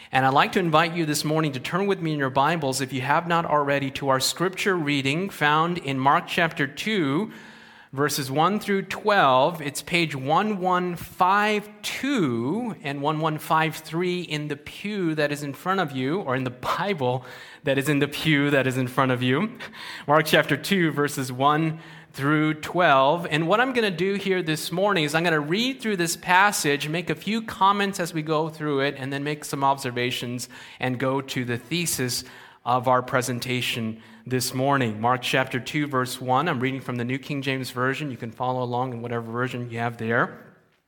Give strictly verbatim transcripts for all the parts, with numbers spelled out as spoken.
And I'd like to invite you this morning to turn with me in your Bibles, if you have not already, to our scripture reading found in Mark chapter two, verses one through twelve. It's page eleven fifty-two and eleven fifty-three in the pew that is in front of you, or in the Bible that is in the pew that is in front of you. Mark chapter two, verses one through twelve. And what I'm going to do here this morning is I'm going to read through this passage, make a few comments as we go through it, and then make some observations and go to the thesis of our presentation this morning. Mark chapter two, verse one. I'm reading from the New King James Version. You can follow along in whatever version you have there.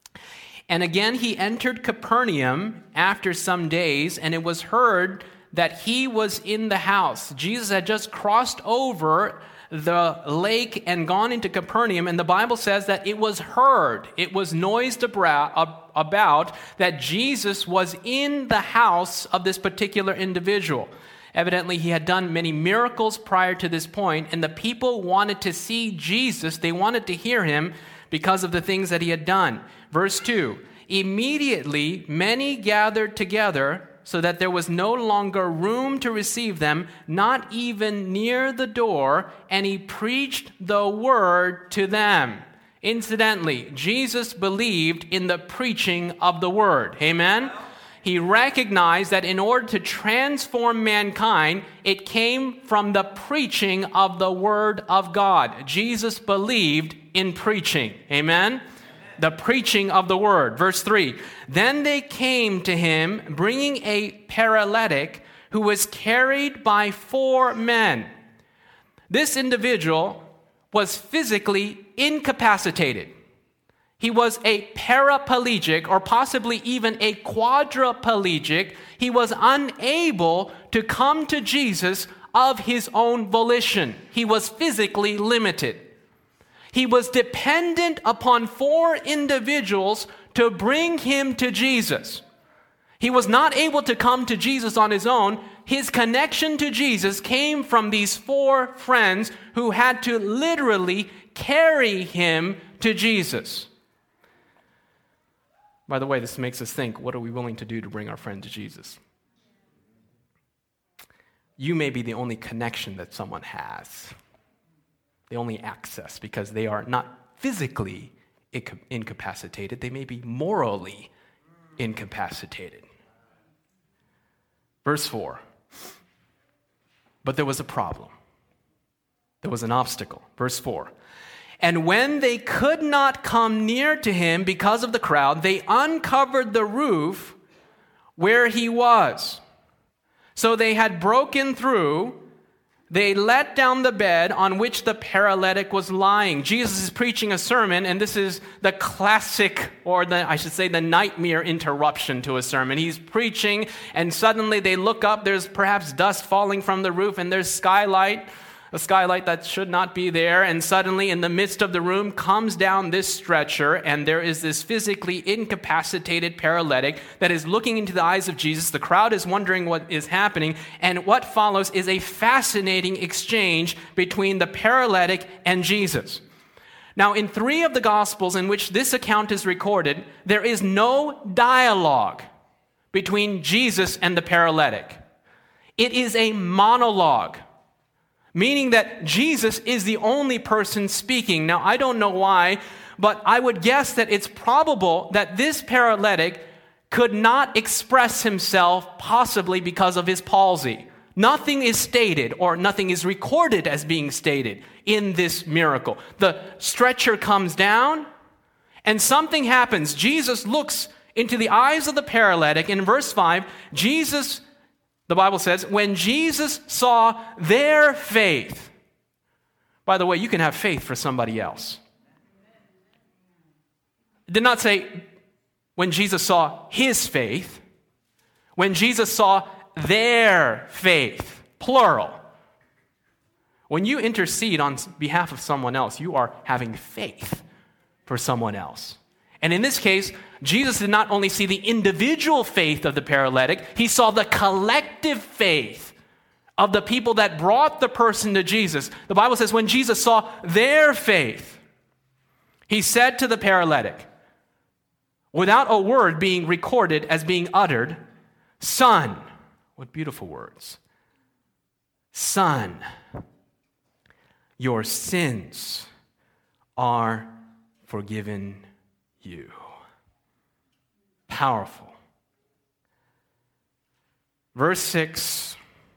And again, he entered Capernaum after some days, and it was heard that he was in the house. Jesus had just crossed over the lake and gone into Capernaum, and the Bible says that it was heard, it was noised about that Jesus was in the house of this particular individual. Evidently, he had done many miracles prior to this point, and the people wanted to see Jesus. They wanted to hear him because of the things that he had done. Verse two, immediately many gathered together so that there was no longer room to receive them, not even near the door, and he preached the word to them. Incidentally, Jesus believed in the preaching of the word. Amen? He recognized that in order to transform mankind, it came from the preaching of the word of God. Jesus believed in preaching. Amen? The preaching of the word. Verse three, then they came to him, bringing a paralytic who was carried by four men. This individual was physically incapacitated. He was a paraplegic, or possibly even a quadriplegic. He was unable to come to Jesus of his own volition. He was physically limited. He was dependent upon four individuals to bring him to Jesus. He was not able to come to Jesus on his own. His connection to Jesus came from these four friends who had to literally carry him to Jesus. By the way, this makes us think, what are we willing to do to bring our friend to Jesus? You may be the only connection that someone has. The only access, because they are not physically incapacitated, they may be morally incapacitated. Verse four. But there was a problem. There was an obstacle. Verse four. And when they could not come near to him because of the crowd, they uncovered the roof where he was. So they had broken through. They let down the bed on which the paralytic was lying. Jesus is preaching a sermon, and this is the classic, or the, I should say, the nightmare interruption to a sermon. He's preaching, and suddenly they look up. There's perhaps dust falling from the roof, and there's skylight, a skylight that should not be there. And suddenly, in the midst of the room, comes down this stretcher, and there is this physically incapacitated paralytic that is looking into the eyes of Jesus. The crowd is wondering what is happening, and what follows is a fascinating exchange between the paralytic and Jesus. Now, in three of the Gospels in which this account is recorded, there is no dialogue between Jesus and the paralytic. It is a monologue, meaning that Jesus is the only person speaking. Now, I don't know why, but I would guess that it's probable that this paralytic could not express himself, possibly because of his palsy. Nothing is stated, or nothing is recorded as being stated in this miracle. The stretcher comes down, and something happens. Jesus looks into the eyes of the paralytic. In verse five, Jesus, the Bible says, when Jesus saw their faith. By the way, you can have faith for somebody else. It did not say when Jesus saw his faith. When Jesus saw their faith, plural. When you intercede on behalf of someone else, you are having faith for someone else. And in this case, Jesus did not only see the individual faith of the paralytic, he saw the collective faith of the people that brought the person to Jesus. The Bible says when Jesus saw their faith, he said to the paralytic, without a word being recorded as being uttered, Son, what beautiful words. Son, your sins are forgiven you. Powerful. Verse six,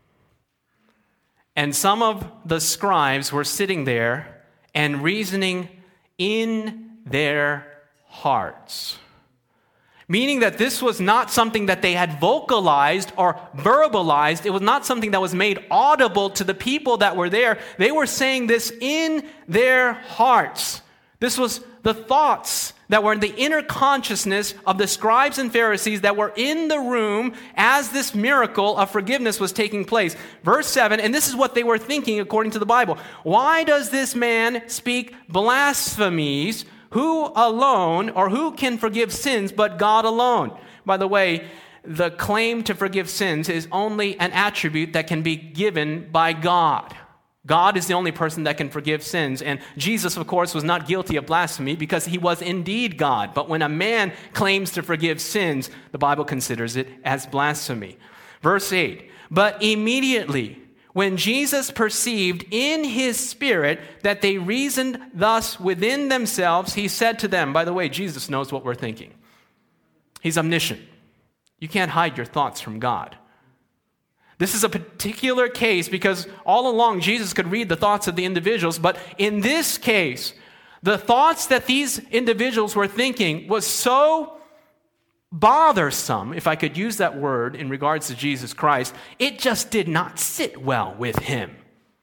and some of the scribes were sitting there and reasoning in their hearts. Meaning that this was not something that they had vocalized or verbalized. It was not something that was made audible to the people that were there. They were saying this in their hearts. This was the thoughts that were in the inner consciousness of the scribes and Pharisees that were in the room as this miracle of forgiveness was taking place. Verse seven, and this is what they were thinking according to the Bible. Why does this man speak blasphemies? Who alone, or who can forgive sins but God alone? By the way, the claim to forgive sins is only an attribute that can be given by God. God is the only person that can forgive sins. And Jesus, of course, was not guilty of blasphemy because he was indeed God. But when a man claims to forgive sins, the Bible considers it as blasphemy. Verse eight, but immediately when Jesus perceived in his spirit that they reasoned thus within themselves, he said to them, by the way, Jesus knows what we're thinking. He's omniscient. You can't hide your thoughts from God. This is a particular case because all along Jesus could read the thoughts of the individuals, but in this case, the thoughts that these individuals were thinking was so bothersome, if I could use that word in regards to Jesus Christ, it just did not sit well with him.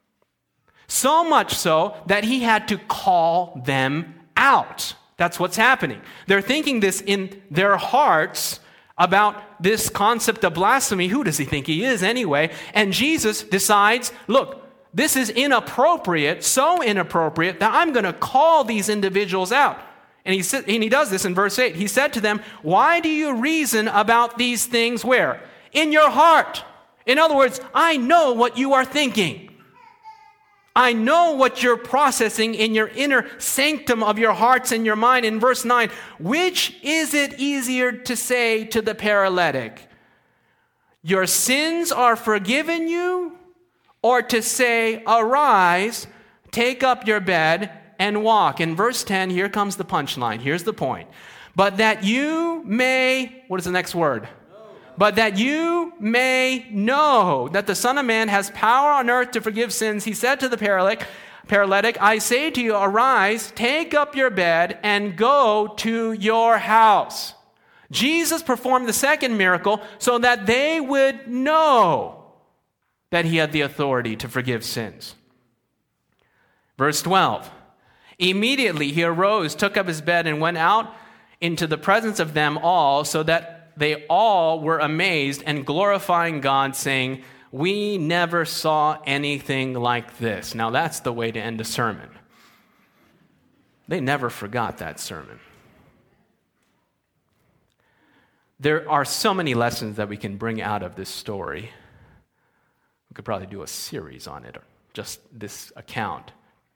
So much so that he had to call them out. That's what's happening. They're thinking this in their hearts about this concept of blasphemy. Who does he think he is anyway? And Jesus decides, look, this is inappropriate, so inappropriate that I'm going to call these individuals out. And he, said, and he does this in verse eight. He said to them, why do you reason about these things where? In your heart. In other words, I know what you are thinking. I know what you're processing in your inner sanctum of your hearts and your mind. In verse nine, which is it easier to say to the paralytic, your sins are forgiven you, or to say, arise, take up your bed, and walk? In verse ten, here comes the punchline. Here's the point. But that you may, what is the next word? Know. But that you may know that the Son of Man has power on earth to forgive sins, he said to the paralytic, paralytic, I say to you, arise, take up your bed, and go to your house. Jesus performed the second miracle so that they would know that he had the authority to forgive sins. Verse twelve. Immediately he arose, took up his bed, and went out into the presence of them all, so that they all were amazed and glorifying God, saying, we never saw anything like this. Now that's the way to end a sermon. They never forgot that sermon. There are so many lessons that we can bring out of this story. We could probably do a series on it, or just this account.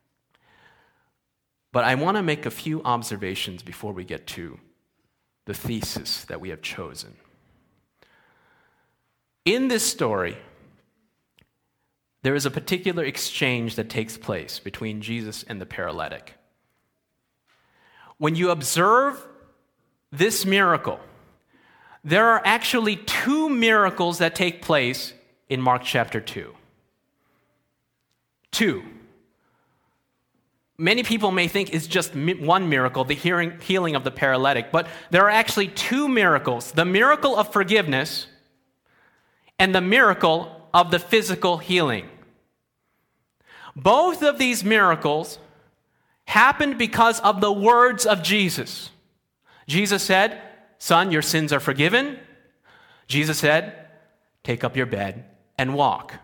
But I want to make a few observations before we get to the thesis that we have chosen. In this story, there is a particular exchange that takes place between Jesus and the paralytic. When you observe this miracle, there are actually two miracles that take place in Mark chapter two. Two. Many people may think it's just one miracle, the healing of the paralytic, but there are actually two miracles, the miracle of forgiveness and the miracle of the physical healing. Both of these miracles happened because of the words of Jesus. Jesus said, son, your sins are forgiven. Jesus said, take up your bed and walk.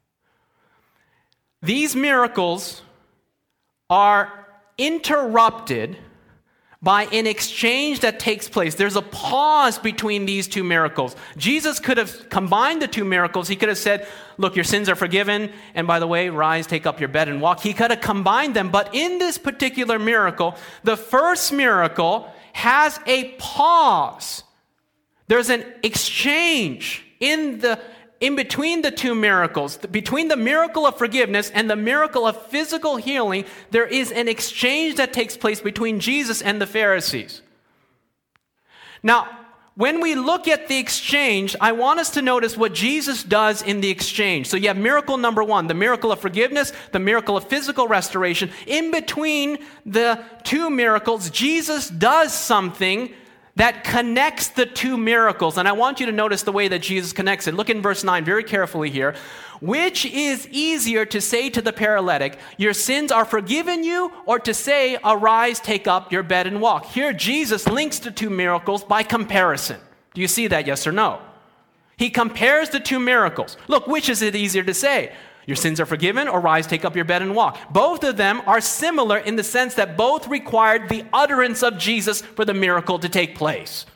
These miracles are interrupted by an exchange that takes place. There's a pause between these two miracles. Jesus could have combined the two miracles. He could have said, look, your sins are forgiven, and by the way, rise, take up your bed, and walk. He could have combined them, but in this particular miracle, the first miracle has a pause. There's an exchange in the in between the two miracles, between the miracle of forgiveness and the miracle of physical healing, there is an exchange that takes place between Jesus and the Pharisees. Now, when we look at the exchange, I want us to notice what Jesus does in the exchange. So you have miracle number one, the miracle of forgiveness, the miracle of physical restoration. In between the two miracles, Jesus does something that connects the two miracles. And I want you to notice the way that Jesus connects it. Look in verse nine very carefully here. Which is easier to say to the paralytic, your sins are forgiven you, or to say, arise, take up your bed and walk? Here Jesus links the two miracles by comparison. Do you see that, yes or no? He compares the two miracles. Look, which is it easier to say? Your sins are forgiven, or rise, take up your bed and walk. Both of them are similar in the sense that both required the utterance of Jesus for the miracle to take place.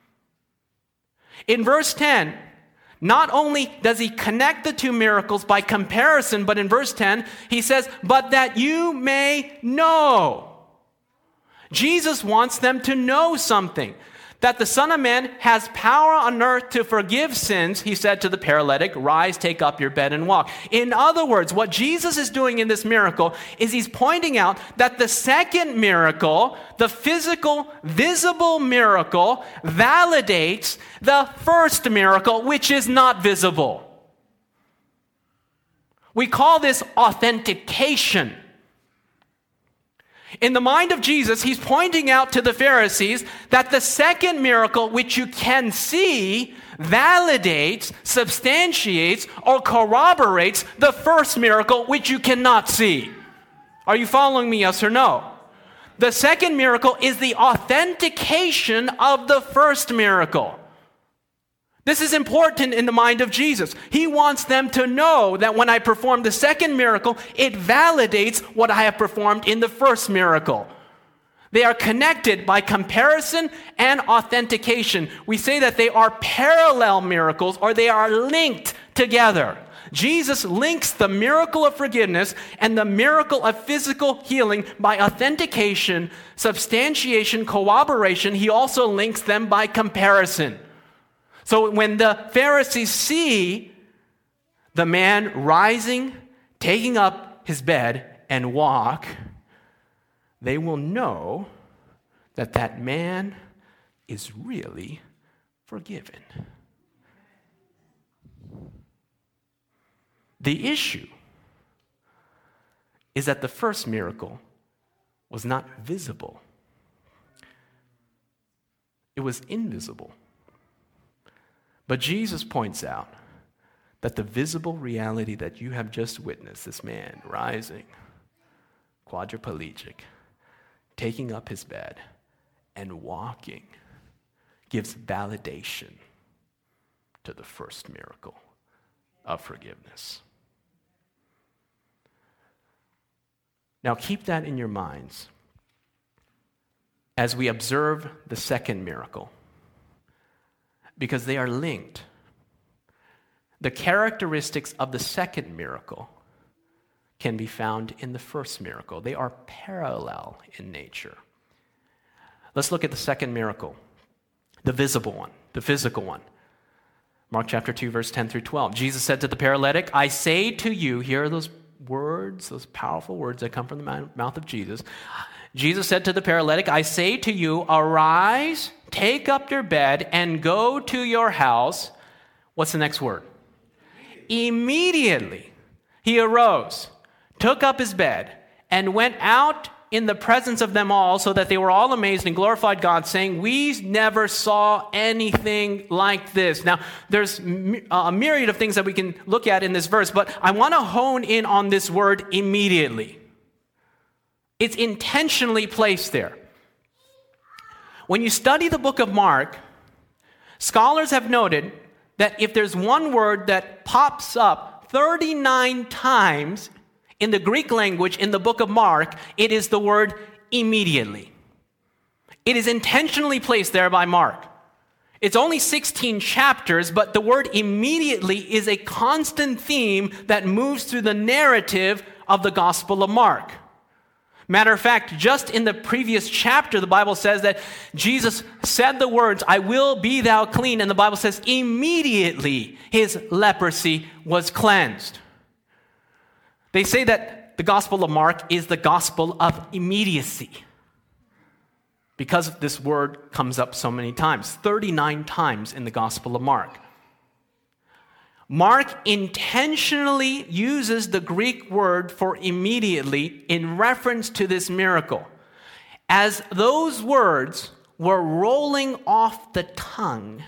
In verse ten, not only does he connect the two miracles by comparison, but in verse ten, he says, but that you may know. Jesus wants them to know something. That the Son of Man has power on earth to forgive sins, he said to the paralytic, rise, take up your bed and walk. In other words, what Jesus is doing in this miracle is he's pointing out that the second miracle, the physical, visible miracle, validates the first miracle, which is not visible. We call this authentication. In the mind of Jesus, he's pointing out to the Pharisees that the second miracle, which you can see, validates, substantiates, or corroborates the first miracle, which you cannot see. Are you following me, yes or no? The second miracle is the authentication of the first miracle. This is important in the mind of Jesus. He wants them to know that when I perform the second miracle, it validates what I have performed in the first miracle. They are connected by comparison and authentication. We say that they are parallel miracles, or they are linked together. Jesus links the miracle of forgiveness and the miracle of physical healing by authentication, substantiation, corroboration. He also links them by comparison. So when the Pharisees see the man rising, taking up his bed and walk, they will know that that man is really forgiven. The issue is that the first miracle was not visible. It was invisible. But Jesus points out that the visible reality that you have just witnessed, this man rising, quadriplegic, taking up his bed, and walking, gives validation to the first miracle of forgiveness. Now keep that in your minds as we observe the second miracle, because they are linked. The characteristics of the second miracle can be found in the first miracle. They are parallel in nature. Let's look at the second miracle, the visible one, the physical one. Mark chapter two, verse ten through twelve. Jesus said to the paralytic, I say to you, here are those words, those powerful words that come from the mouth of Jesus. Jesus said to the paralytic, I say to you, arise, take up your bed, and go to your house. What's the next word? Immediately he arose, took up his bed, and went out in the presence of them all, so that they were all amazed and glorified God, saying, we never saw anything like this. Now, there's a myriad of things that we can look at in this verse, but I want to hone in on this word immediately. It's intentionally placed there. When you study the book of Mark, scholars have noted that if there's one word that pops up thirty-nine times in the Greek language in the book of Mark, it is the word immediately. It is intentionally placed there by Mark. It's only sixteen chapters, but the word immediately is a constant theme that moves through the narrative of the Gospel of Mark. Matter of fact, just in the previous chapter, the Bible says that Jesus said the words, "I will be thou clean," and the Bible says immediately his leprosy was cleansed. They say that the Gospel of Mark is the gospel of immediacy because this word comes up so many times, thirty-nine times in the Gospel of Mark. Mark intentionally uses the Greek word for immediately in reference to this miracle, as those words were rolling off the tongue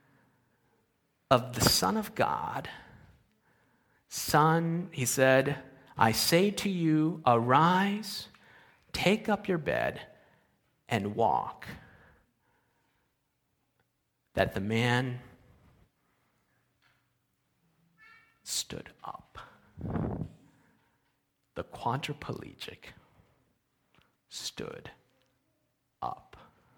of the Son of God. "Son," he said, "I say to you, arise, take up your bed, and walk." That the man stood up. The quadriplegic stood up.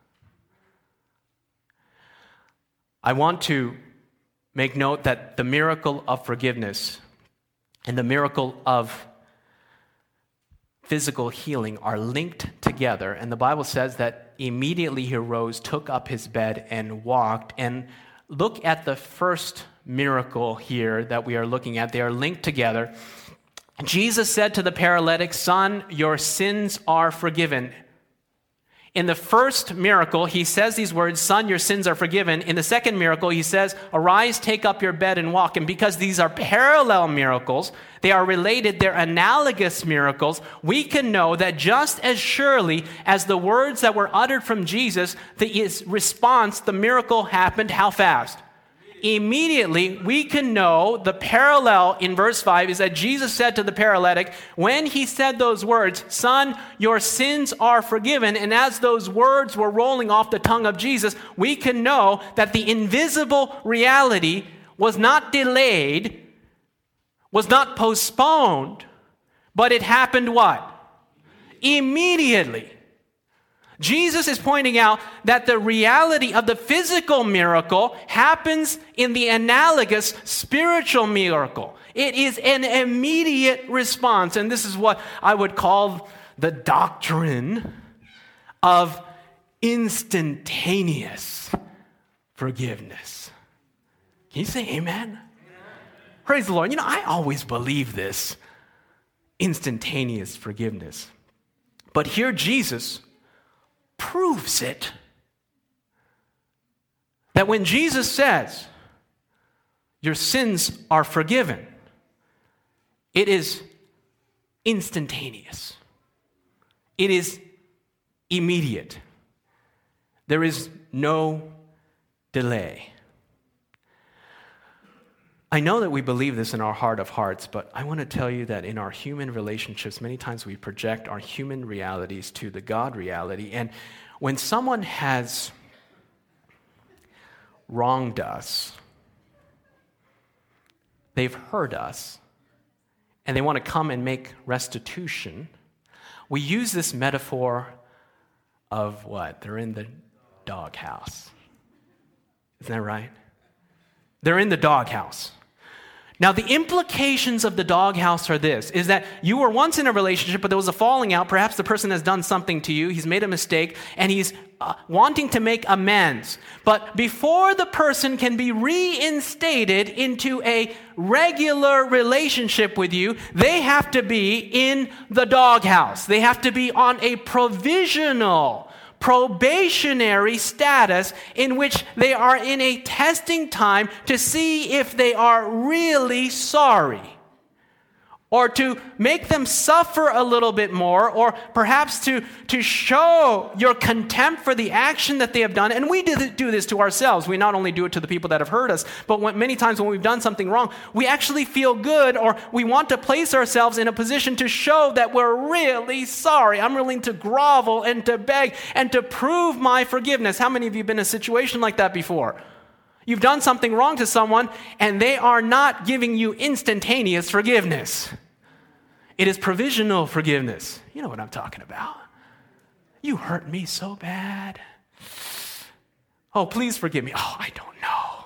I want to make note that the miracle of forgiveness and the miracle of physical healing are linked together. And the Bible says that immediately he arose, took up his bed, and walked. And look at the first miracle here that we are looking at. They are linked together. Jesus said to the paralytic, "Son, your sins are forgiven." In the first miracle, he says these words, "Son, your sins are forgiven." In the second miracle, he says, "Arise, take up your bed, and walk." And because these are parallel miracles, they are related, they're analogous miracles, we can know that just as surely as the words that were uttered from Jesus, the response, the miracle happened how fast? Immediately, we can know the parallel in verse five is that Jesus said to the paralytic, when he said those words, "Son, your sins are forgiven," and as those words were rolling off the tongue of Jesus, we can know that the invisible reality was not delayed, was not postponed, but it happened what? Immediately. Jesus is pointing out that the reality of the physical miracle happens in the analogous spiritual miracle. It is an immediate response, and this is what I would call the doctrine of instantaneous forgiveness. Can you say amen? Amen? Praise the Lord. You know, I always believe this, instantaneous forgiveness. But here Jesus proves it. That when Jesus says, "Your sins are forgiven," it is instantaneous. It is immediate. There is no delay. I know that we believe this in our heart of hearts, but I want to tell you that in our human relationships, many times we project our human realities to the God reality. And when someone has wronged us, they've hurt us, and they want to come and make restitution, we use this metaphor of what? They're in the doghouse. Isn't that right? They're in the doghouse. Now, the implications of the doghouse are this, is that you were once in a relationship, but there was a falling out. Perhaps the person has done something to you. He's made a mistake, and he's uh, wanting to make amends. But before the person can be reinstated into a regular relationship with you, they have to be in the doghouse. They have to be on a provisional probationary status in which they are in a testing time to see if they are really sorry, or to make them suffer a little bit more, or perhaps to, to show your contempt for the action that they have done. And we do, do this to ourselves. We not only do it to the people that have hurt us, but when, many times when we've done something wrong, we actually feel good, or we want to place ourselves in a position to show that we're really sorry. I'm willing to grovel and to beg and to prove my forgiveness. How many of you have been in a situation like that before? You've done something wrong to someone, and they are not giving you instantaneous forgiveness. It is provisional forgiveness. You know what I'm talking about. You hurt me so bad. Oh, please forgive me. Oh, I don't know.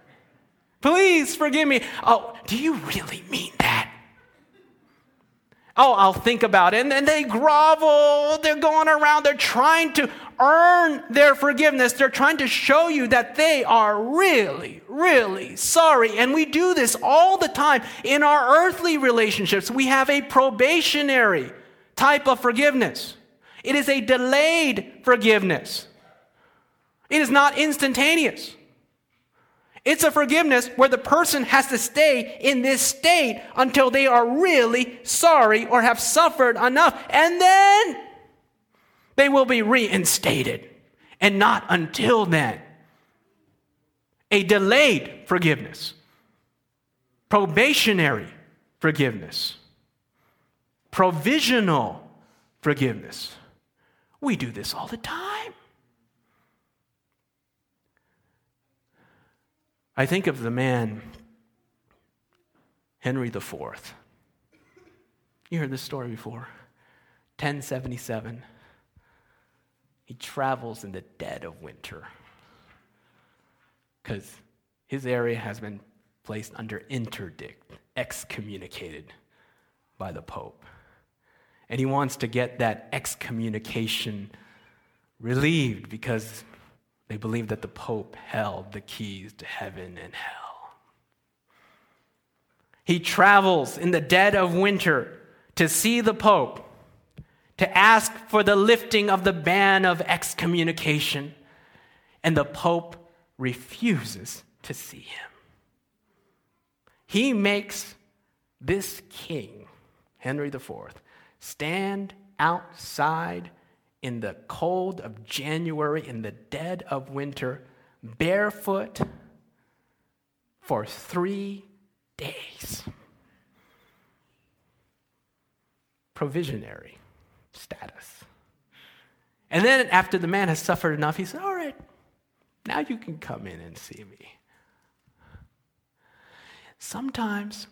Please forgive me. Oh, do you really mean that? Oh, I'll think about it. And then they grovel. They're going around. They're trying to earn their forgiveness. They're trying to show you that they are really, really sorry. And we do this all the time in our earthly relationships. We have a probationary type of forgiveness. It is a delayed forgiveness. It is not instantaneous. It's a forgiveness where the person has to stay in this state until they are really sorry or have suffered enough. And then they will be reinstated. And not until then. A delayed forgiveness. Probationary forgiveness. Provisional forgiveness. We do this all the time. I think of the man, Henry the Fourth. You heard this story before. ten seventy-seven. He travels in the dead of winter because his area has been placed under interdict, excommunicated by the Pope. And he wants to get that excommunication relieved because they believe that the Pope held the keys to heaven and hell. He travels in the dead of winter to see the Pope, to ask for the lifting of the ban of excommunication, and the Pope refuses to see him. He makes this king, Henry the Fourth, stand outside in the cold of January, in the dead of winter, barefoot for three days. Provisionary status. And then after the man has suffered enough, he said, all right, now you can come in and see me. Sometimes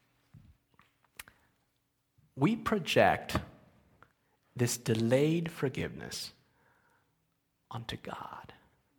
we project this delayed forgiveness onto God.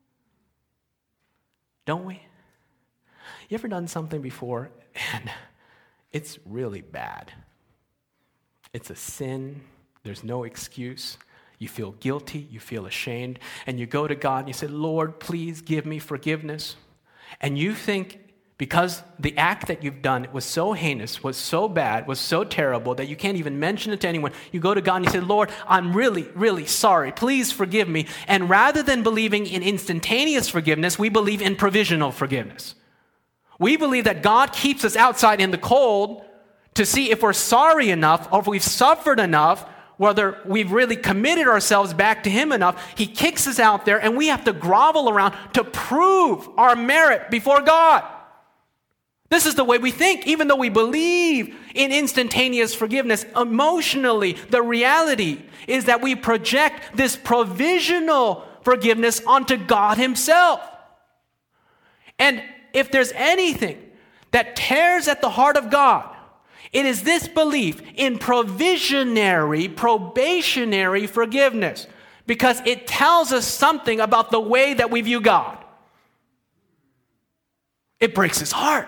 Don't we? You ever done something before and it's really bad? It's a sin. There's no excuse. You feel guilty. You feel ashamed. And you go to God and you say, Lord, please give me forgiveness. And you think because the act that you've done was so heinous, was so bad, was so terrible that you can't even mention it to anyone. You go to God and you say, Lord, I'm really, really sorry. Please forgive me. And rather than believing in instantaneous forgiveness, we believe in provisional forgiveness. We believe that God keeps us outside in the cold to see if we're sorry enough or if we've suffered enough, whether we've really committed ourselves back to Him enough. He kicks us out there and we have to grovel around to prove our merit before God. This is the way we think, even though we believe in instantaneous forgiveness. Emotionally, the reality is that we project this provisional forgiveness onto God Himself. And if there's anything that tears at the heart of God, it is this belief in provisionary, probationary forgiveness, because it tells us something about the way that we view God. It breaks His heart.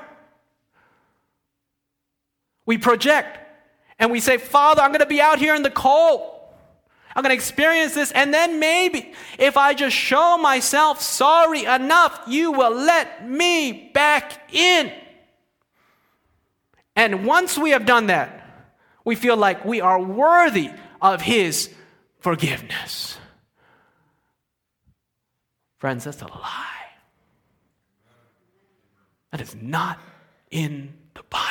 We project and we say, Father, I'm going to be out here in the cold. I'm going to experience this, and then maybe if I just show myself sorry enough, you will let me back in. And once we have done that, we feel like we are worthy of His forgiveness. Friends, that's a lie. That is not in the Bible.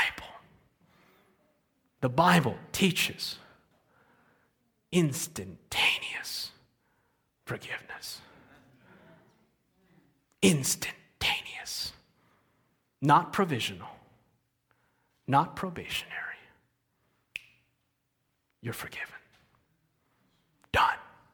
The Bible teaches instantaneous forgiveness. Instantaneous. Not provisional. Not probationary. You're forgiven. Done.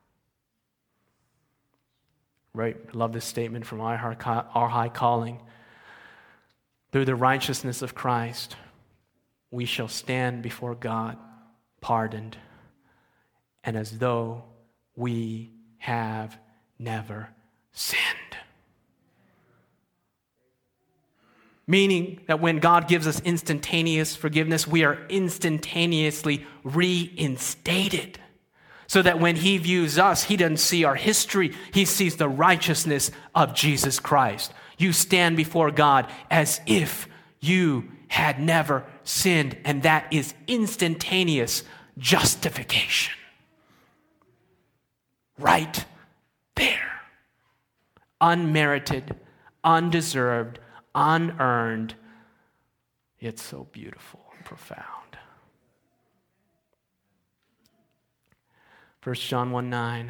Right? I love this statement from Our High Calling. Through the righteousness of Christ, we shall stand before God pardoned, and as though we have never sinned. Meaning that when God gives us instantaneous forgiveness, we are instantaneously reinstated. So that when he views us, he doesn't see our history. He sees the righteousness of Jesus Christ. You stand before God as if you had never sinned. And that is instantaneous justification. Right there. Unmerited, undeserved, unearned, yet so beautiful and profound. First John one nine.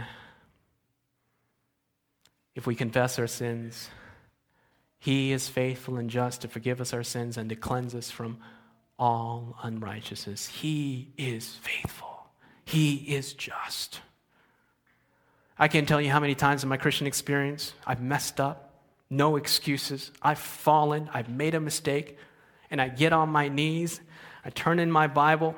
If we confess our sins, he is faithful and just to forgive us our sins and to cleanse us from all unrighteousness. He is faithful. He is just. I can't tell you how many times in my Christian experience I've messed up. No excuses. I've fallen. I've made a mistake. And I get on my knees. I turn in my Bible.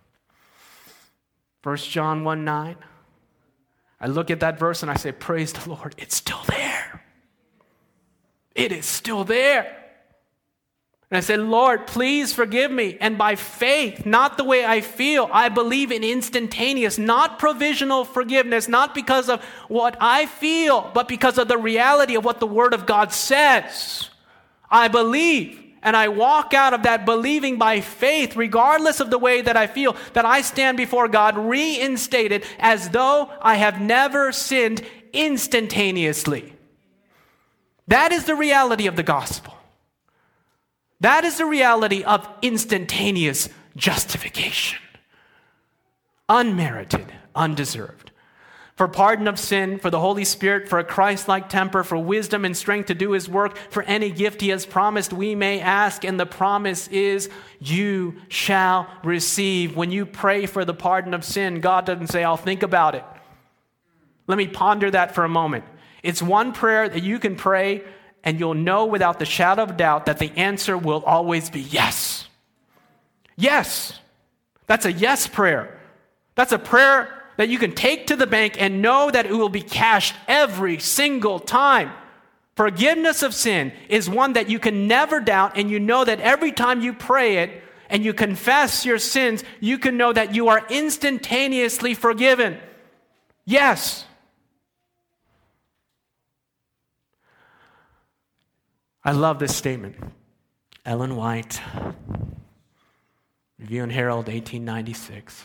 First John one nine. I look at that verse and I say, praise the Lord. It's still there. It is still there. And I said, Lord, please forgive me. And by faith, not the way I feel, I believe in instantaneous, not provisional forgiveness, not because of what I feel, but because of the reality of what the Word of God says. I believe, and I walk out of that believing by faith, regardless of the way that I feel, that I stand before God reinstated as though I have never sinned instantaneously. That is the reality of the gospel. That is the reality of instantaneous justification. Unmerited, undeserved. For pardon of sin, for the Holy Spirit, for a Christ-like temper, for wisdom and strength to do his work, for any gift he has promised we may ask, and the promise is you shall receive. When you pray for the pardon of sin, God doesn't say, I'll think about it. Let me ponder that for a moment. It's one prayer that you can pray and you'll know without the shadow of doubt that the answer will always be yes. Yes. That's a yes prayer. That's a prayer that you can take to the bank and know that it will be cashed every single time. Forgiveness of sin is one that you can never doubt, and you know that every time you pray it and you confess your sins, you can know that you are instantaneously forgiven. Yes. I love this statement. Ellen White, Review and Herald, eighteen ninety-six.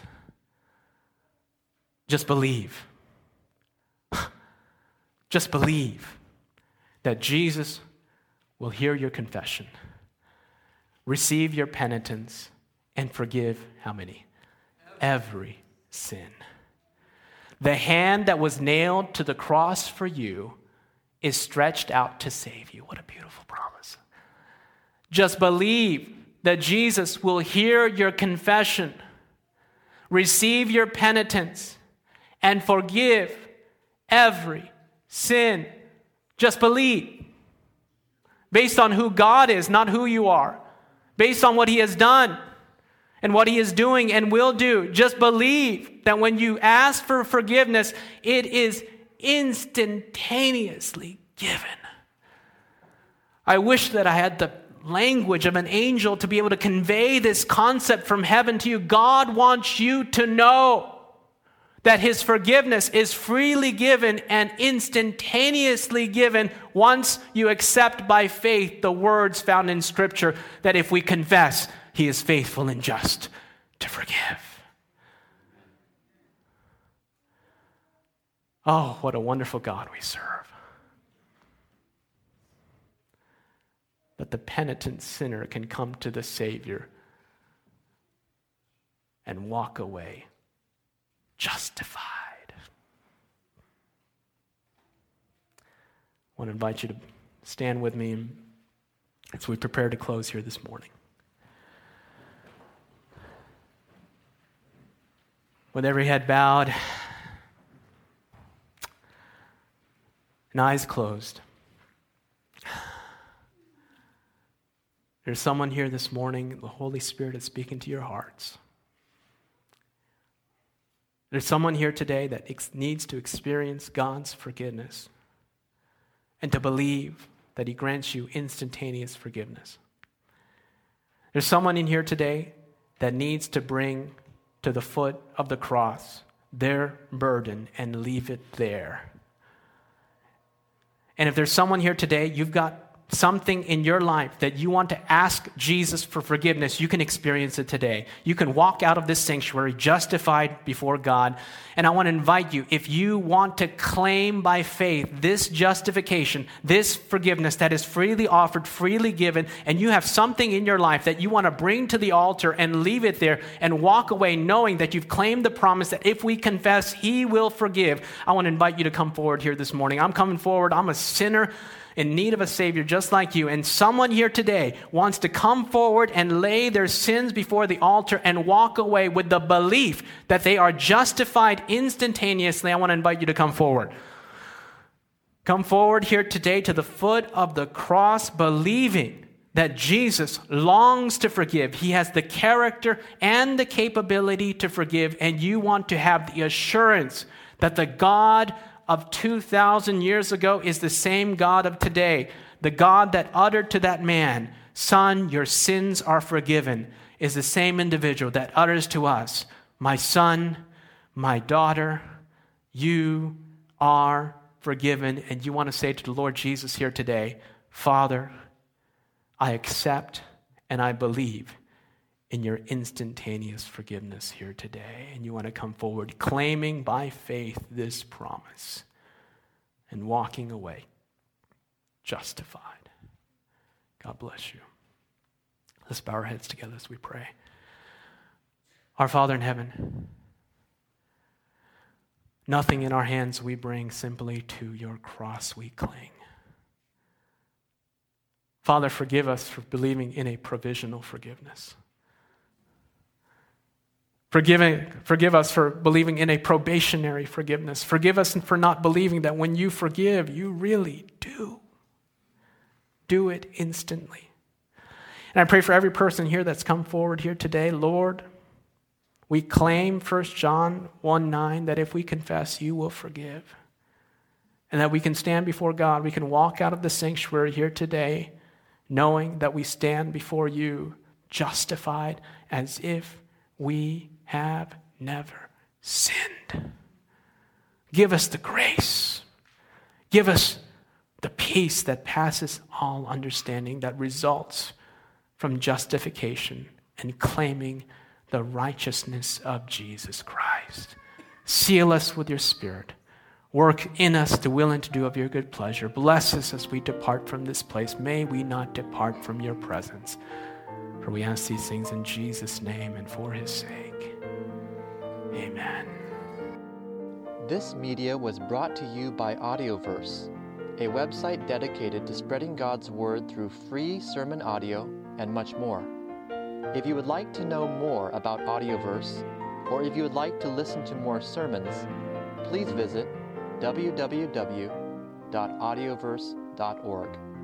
Just believe. Just believe that Jesus will hear your confession, receive your penitence, and forgive how many? Every sin. The hand that was nailed to the cross for you is stretched out to save you. What a beautiful promise. Just believe that Jesus will hear your confession, receive your penitence, and forgive every sin. Just believe. Based on who God is, not who you are. Based on what he has done and what he is doing and will do. Just believe that when you ask for forgiveness, it is instantaneously given. I wish that I had the language of an angel to be able to convey this concept from heaven to you. God wants you to know that his forgiveness is freely given and instantaneously given once you accept by faith the words found in Scripture that if we confess, he is faithful and just to forgive. Oh, what a wonderful God we serve. That the penitent sinner can come to the Savior and walk away justified. I want to invite you to stand with me as we prepare to close here this morning. With every head bowed and eyes closed. There's someone here this morning, the Holy Spirit is speaking to your hearts. There's someone here today that ex- needs to experience God's forgiveness and to believe that he grants you instantaneous forgiveness. There's someone in here today that needs to bring to the foot of the cross their burden and leave it there. And if there's someone here today, you've got something in your life that you want to ask Jesus for forgiveness, you can experience it today. You can walk out of this sanctuary justified before God. And I want to invite you, if you want to claim by faith this justification, this forgiveness that is freely offered, freely given, and you have something in your life that you want to bring to the altar and leave it there and walk away knowing that you've claimed the promise that if we confess, He will forgive. I want to invite you to come forward here this morning. I'm coming forward. I'm a sinner in need of a Savior just like you. And someone here today wants to come forward and lay their sins before the altar and walk away with the belief that they are justified instantaneously. I want to invite you to come forward. Come forward here today to the foot of the cross, believing that Jesus longs to forgive. He has the character and the capability to forgive, and you want to have the assurance that the God of two thousand years ago is the same God of today. The God that uttered to that man, "Son, your sins are forgiven," is the same individual that utters to us, "My son, my daughter, you are forgiven." And you want to say to the Lord Jesus here today, "Father, I accept and I believe in your instantaneous forgiveness here today." And you want to come forward claiming by faith this promise and walking away justified. God bless you. Let's bow our heads together as we pray. Our Father in heaven, nothing in our hands we bring, simply to your cross we cling. Father, forgive us for believing in a provisional forgiveness. Forgive, forgive us for believing in a probationary forgiveness. Forgive us for not believing that when you forgive, you really do. Do it instantly. And I pray for every person here that's come forward here today, Lord, we claim First John one nine that if we confess, you will forgive. And that we can stand before God. We can walk out of the sanctuary here today knowing that we stand before you justified as if we have never sinned. Give us the grace. Give us the peace that passes all understanding that results from justification and claiming the righteousness of Jesus Christ. Seal us with your Spirit. Work in us to will and to do of your good pleasure. Bless us as we depart from this place. May we not depart from your presence. For we ask these things in Jesus' name and for his sake. Amen. This media was brought to you by Audioverse, a website dedicated to spreading God's word through free sermon audio and much more. If you would like to know more about Audioverse, or if you would like to listen to more sermons, please visit w w w dot audioverse dot org.